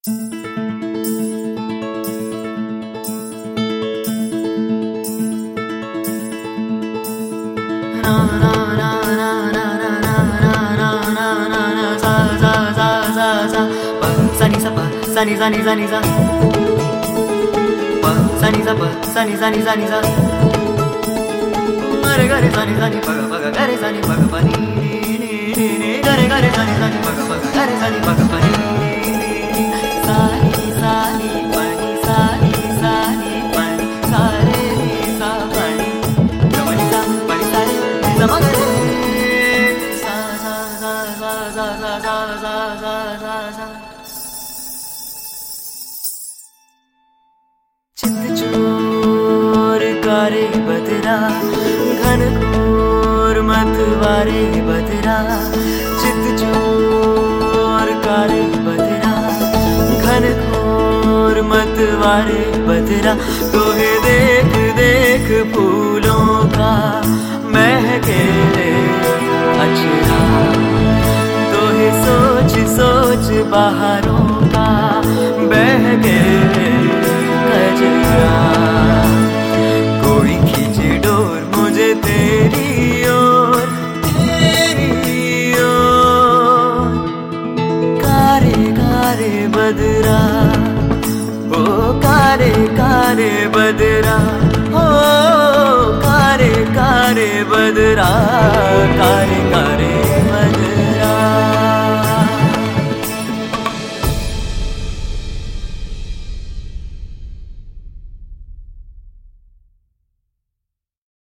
Sunny, sunny, sunny, sunny. Sunny, sunny, sunny, sunny, sunny. Gare gare sunny, sunny, paga paga, gare sunny, paga pani. Gare gare sunny, sunny, paga paga, gare sunny, paga pani. Sunny, sunny, pani, sunny, sunny, pani, sare sa pani. Gamani sa pani sare sa magare. Sa sa sa sa sa sa sa sa sa sa. चित चोर कारे बदरा घन घोर मतवारे बदरा चित चोर कारे बदरा घन घोर मतवारे बदरा तोहे देख देख फूलों का महके अचरा तोहे सोच सोच बहारों का बहके कोई खींचे डोर मुझे तेरी ओर कारे कारे बदरा ओ कारे कारे बदरा ओ कारे कारे बदरा कारे कारे